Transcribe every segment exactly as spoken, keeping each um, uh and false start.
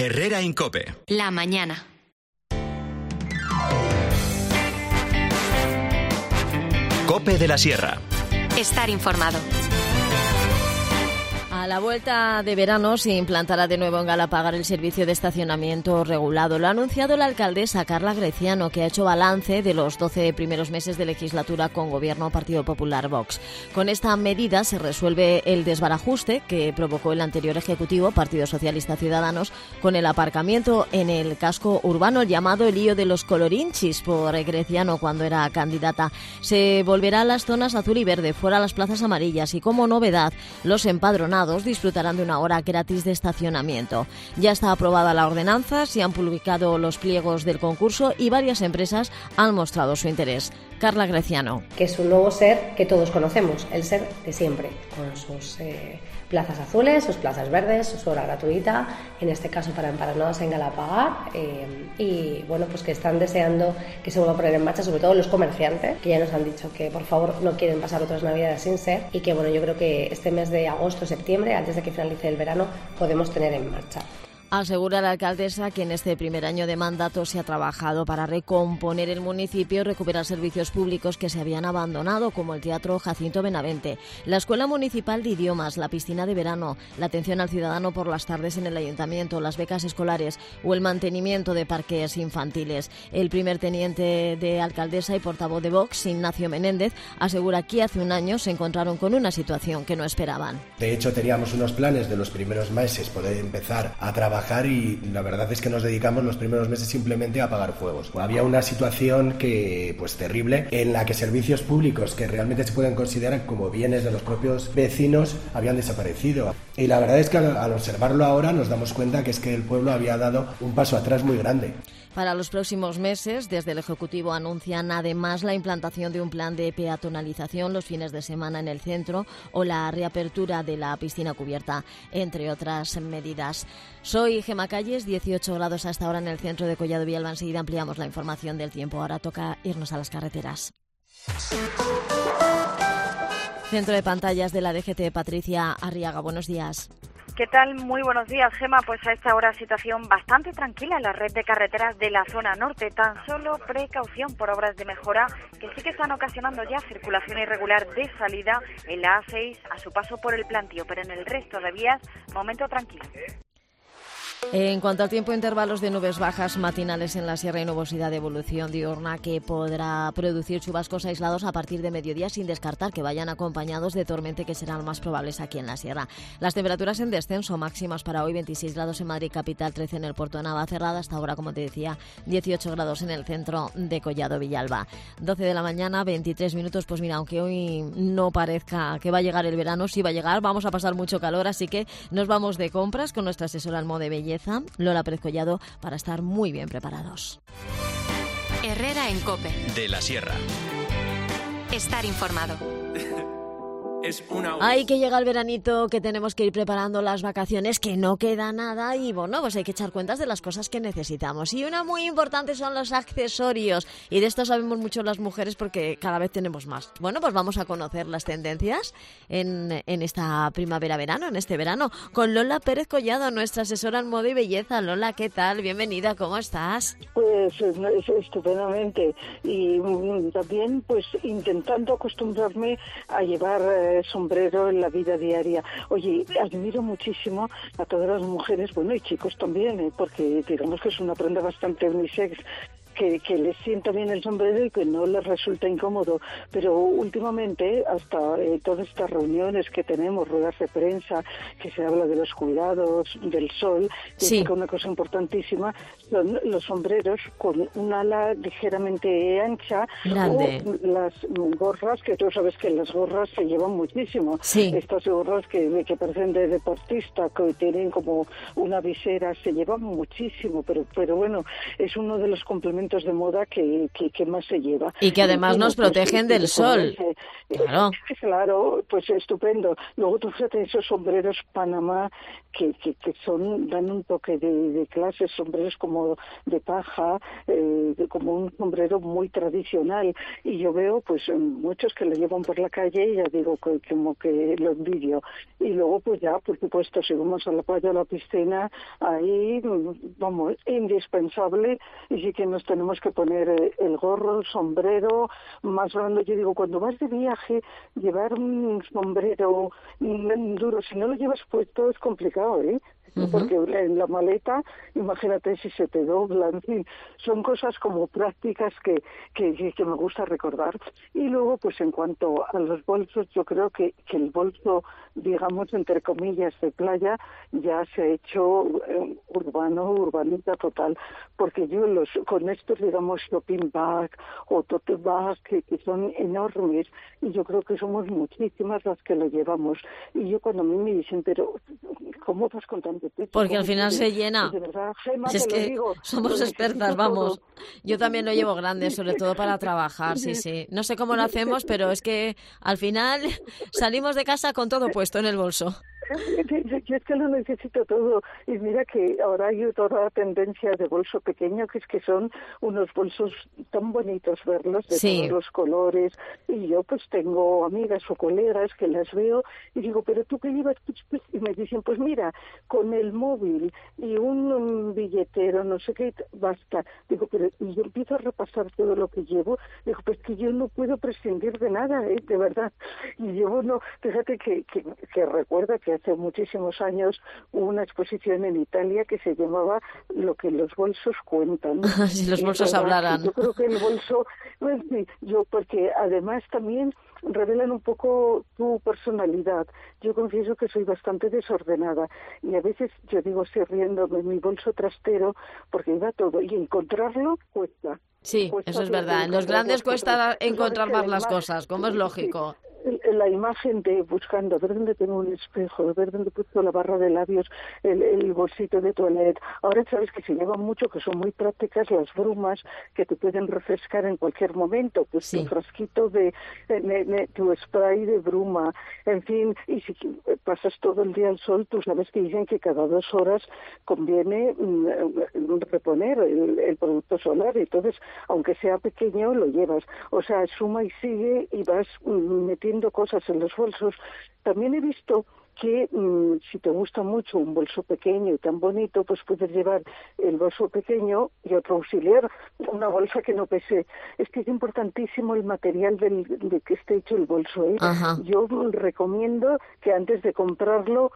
Herrera en COPE. La mañana. COPE de la Sierra. Estar informado. A la vuelta de verano se implantará de nuevo en Galapagar el servicio de estacionamiento regulado. Lo ha anunciado la alcaldesa Carla Greciano, que ha hecho balance de los doce primeros meses de legislatura con Gobierno Partido Popular Vox. Con esta medida se resuelve el desbarajuste que provocó el anterior Ejecutivo, Partido Socialista Ciudadanos, con el aparcamiento en el casco urbano, llamado el lío de los colorinchis por Greciano cuando era candidata. Se volverá a las zonas azul y verde, fuera a las plazas amarillas y, como novedad, los empadronados disfrutarán de una hora gratis de estacionamiento. Ya está aprobada la ordenanza, se han publicado los pliegos del concurso y varias empresas han mostrado su interés. Carla Greciano. Que es un nuevo ser que todos conocemos, el ser de siempre, con sus eh, plazas azules, sus plazas verdes, su hora gratuita, en este caso para empadronados en Galapagar, eh, y bueno, pues que están deseando que se vuelva a poner en marcha, sobre todo los comerciantes, que ya nos han dicho que por favor no quieren pasar otras navidades sin ser, y que bueno, yo creo que este mes de agosto, septiembre, antes de que finalice el verano, podemos tener en marcha. Asegura la alcaldesa que en este primer año de mandato se ha trabajado para recomponer el municipio y recuperar servicios públicos que se habían abandonado, como el Teatro Jacinto Benavente, la Escuela Municipal de Idiomas, la piscina de verano, la atención al ciudadano por las tardes en el ayuntamiento, las becas escolares o el mantenimiento de parques infantiles. El primer teniente de alcaldesa y portavoz de Vox, Ignacio Menéndez, asegura que hace un año se encontraron con una situación que no esperaban. De hecho, teníamos unos planes de los primeros meses poder empezar a trabajar y la verdad es que nos dedicamos los primeros meses simplemente a apagar fuegos. Había una situación que, pues terrible, en la que servicios públicos que realmente se pueden considerar como bienes de los propios vecinos habían desaparecido. Y la verdad es que al, al observarlo ahora nos damos cuenta que es que el pueblo había dado un paso atrás muy grande. Para los próximos meses, desde el Ejecutivo anuncian además la implantación de un plan de peatonalización los fines de semana en el centro o la reapertura de la piscina cubierta, entre otras medidas. Soy Gema Calles, dieciocho grados hasta ahora en el centro de Collado Villalba. Enseguida ampliamos la información del tiempo. Ahora toca irnos a las carreteras. Centro de pantallas de la D G T, Patricia Arriaga, buenos días. ¿Qué tal? Muy buenos días, Gema. Pues a esta hora situación bastante tranquila en la red de carreteras de la zona norte. Tan solo precaución por obras de mejora que sí que están ocasionando ya circulación irregular de salida en la A seis a su paso por el Plantío, pero en el resto de vías, momento tranquilo. En cuanto al tiempo, intervalos de nubes bajas matinales en la sierra y nubosidad de evolución diurna que podrá producir chubascos aislados a partir de mediodía, sin descartar que vayan acompañados de tormenta, que serán más probables aquí en la sierra. Las temperaturas en descenso, máximas para hoy veintiséis grados en Madrid capital, trece en el puerto de Navacerrada, hasta ahora, como te decía, dieciocho grados en el centro de Collado Villalba. doce de la mañana, veintitrés minutos. Pues mira, aunque hoy no parezca que va a llegar el verano, sí va a llegar, vamos a pasar mucho calor, así que nos vamos de compras con nuestra asesora al modo de belleza, Lola Pérez Collado, para estar muy bien preparados. Herrera en COPE. De la Sierra. Estar informado. Es una... Ay, que llega el veranito, que tenemos que ir preparando las vacaciones, que no queda nada y bueno, pues hay que echar cuentas de las cosas que necesitamos. Y una muy importante son los accesorios, y de esto sabemos mucho las mujeres porque cada vez tenemos más. Bueno, pues vamos a conocer las tendencias en, en esta primavera-verano, en este verano, con Lola Pérez Collado, nuestra asesora en moda y belleza. Lola, ¿qué tal? Bienvenida, ¿cómo estás? Pues estupendamente, y también pues intentando acostumbrarme a llevar eh, sombrero en la vida diaria. Oye, admiro muchísimo a todas las mujeres, bueno, y chicos también, eh, porque digamos que es una prenda bastante unisex, Que, que les sienta bien el sombrero y que no les resulta incómodo, pero últimamente hasta eh, todas estas reuniones que tenemos, ruedas de prensa, que se habla de los cuidados del sol, sí. que una cosa importantísima son los sombreros con un ala ligeramente ancha, grande, o las gorras, que tú sabes que las gorras se llevan muchísimo, sí. Estas gorras que, que parecen de deportista, que tienen como una visera, se llevan muchísimo, pero, pero bueno, es uno de los complementos elementos de moda que, que, que más se lleva. Y que además bueno, nos pues, protegen sí, del sol. eh, Claro. Claro, pues estupendo. Luego tú fíjate esos sombreros Panamá que, que, que son dan un toque de, de clase, sombreros como de paja, eh, de, como un sombrero muy tradicional. Y yo veo pues muchos que lo llevan por la calle y ya digo que como que lo envidio. Y luego pues ya, por supuesto, si vamos a la playa o a la piscina, ahí vamos, indispensable, y sí que nos tenemos que poner el gorro, el sombrero más grande. Yo digo, cuando vas de viaje, llevar un sombrero duro, si no lo llevas puesto es complicado, ¿eh? Uh-huh. Porque en la maleta, imagínate si se te dobla, en fin, son cosas como prácticas que, que, que me gusta recordar. Y luego, pues en cuanto a los bolsos, yo creo que, que el bolso, digamos, entre comillas, de playa, ya se ha hecho eh, urbano, urbanita total, porque yo los con estos, digamos, shopping bag o tote bag, que, que son enormes, y yo creo que somos muchísimas las que lo llevamos. Y yo cuando a mí me dicen, pero ¿cómo vas con tanto peso? Porque al final se llena. De verdad, Gemma, es te que lo digo, somos expertas, vamos. Yo también lo llevo grande, sobre todo para trabajar, sí, sí. No sé cómo lo hacemos, pero es que al final salimos de casa con todo puesto en el bolso. Yo es que lo necesito todo. Y mira que ahora hay toda tendencia de bolso pequeño, que es que son unos bolsos tan bonitos verlos, de sí. todos los colores. Y yo pues tengo amigas o colegas que las veo y digo, pero tú qué llevas, y me dicen, pues mira, con el móvil y un, un billetero, no sé qué, basta. Digo, pero y yo empiezo a repasar todo lo que llevo. Digo, pues que yo no puedo prescindir de nada, ¿eh? De verdad. Y llevo, no, fíjate que, que, que recuerda que hace muchísimos años hubo una exposición en Italia que se llamaba Lo que los bolsos cuentan. Si los bolsos hablaran. Yo creo que el bolso, pues, yo porque además también revelan un poco tu personalidad. Yo confieso que soy bastante desordenada y a veces yo digo, estoy riéndome, mi bolso trastero, porque iba todo, y encontrarlo cuesta. Sí, cuesta eso es verdad. En los grandes cuesta encontrar más las cosas, como es lógico. La imagen de buscando, a ver dónde tengo un espejo, a ver dónde he puesto la barra de labios, el, el bolsito de toilette. Ahora sabes que se llevan mucho, que son muy prácticas las brumas que te pueden refrescar en cualquier momento, pues sí. Tu frasquito de, de, de, de tu spray de bruma, en fin, y si pasas todo el día al sol, tú sabes que dicen que cada dos horas conviene mm, reponer el, el producto solar, entonces, aunque sea pequeño, lo llevas. O sea, suma y sigue y vas mm, metiendo cosas en los bolsos. También he visto que mmm, si te gusta mucho un bolso pequeño y tan bonito, pues puedes llevar el bolso pequeño y otro auxiliar, una bolsa que no pese. Es que es importantísimo el material del, de que esté hecho el bolso, ¿eh? Yo recomiendo que antes de comprarlo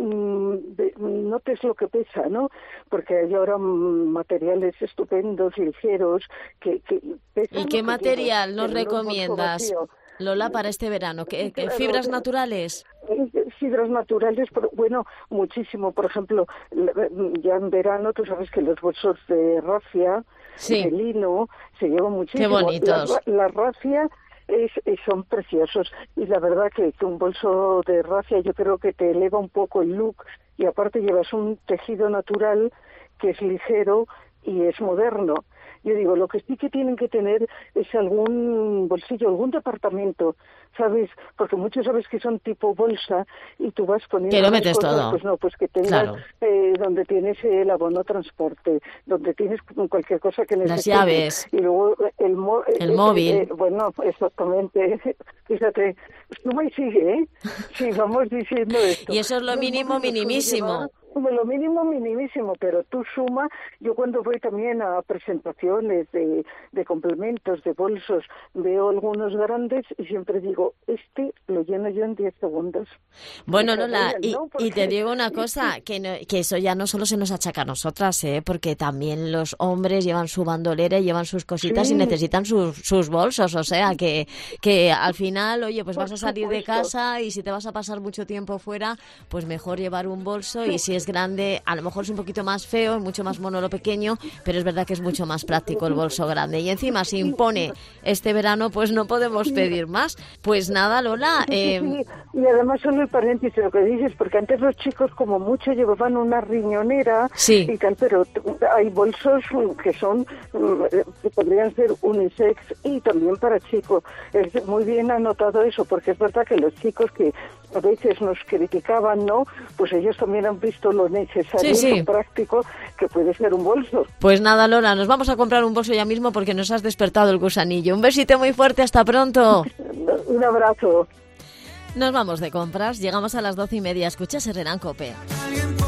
De, notes lo que pesa, ¿no? Porque hay ahora materiales estupendos, ligeros, que, que pesan. ¿Y qué material llevas, nos recomiendas, Lola, para este verano? ¿Qué, qué fibras naturales? Fibras naturales, bueno, muchísimo. Por ejemplo, ya en verano, tú sabes que los bolsos de rafia, sí. de lino, se llevan muchísimo. Qué bonitos. La, la rafia Es, es, son preciosos, y la verdad que, que un bolso de rafia yo creo que te eleva un poco el look, y aparte llevas un tejido natural que es ligero y es moderno. Yo digo, lo que sí que tienen que tener es algún bolsillo, algún departamento, ¿sabes? Porque muchos sabes que son tipo bolsa y tú vas poniendo... Que lo metes cosas, todo. Pues no, pues que tengas claro. eh, donde tienes el abono transporte, donde tienes cualquier cosa que necesites. Las llaves. Y luego el, mo el móvil. Eh, eh, bueno, exactamente. Fíjate, suma y sigue, ¿eh? Sí, vamos diciendo esto. Y eso es lo mínimo, minimísimo. Lo mínimo minimísimo, pero tú suma. Yo cuando voy también a presentaciones de, de complementos, de bolsos, veo algunos grandes y siempre digo, este lo lleno yo en diez segundos. Bueno, Lola, y, ¿no? Porque... y te digo una cosa, que, no, que eso ya no solo se nos achaca a nosotras, ¿eh? Porque también los hombres llevan su bandolera y llevan sus cositas sí. y necesitan sus, sus bolsos, o sea, que, que al final, oye, pues Por vas a salir supuesto. de casa y si te vas a pasar mucho tiempo fuera, pues mejor llevar un bolso sí. y si es es grande, a lo mejor es un poquito más feo, mucho más mono lo pequeño, pero es verdad que es mucho más práctico el bolso grande. Y encima se impone este verano, pues no podemos pedir más. Pues nada, Lola. Eh... Sí, y además solo el paréntesis lo que dices, porque antes los chicos como mucho llevaban una riñonera sí. y tal, pero hay bolsos que son, que podrían ser unisex y también para chicos. Es muy bien anotado eso, porque es verdad que los chicos que a veces nos criticaban, ¿no? Pues ellos también han visto lo necesario, sí, sí. lo práctico que puede ser un bolso. Pues nada, Lola, nos vamos a comprar un bolso ya mismo porque nos has despertado el gusanillo. Un besito muy fuerte, hasta pronto. Un abrazo. Nos vamos de compras, llegamos a las doce y media. Escuchas Herrera en COPE.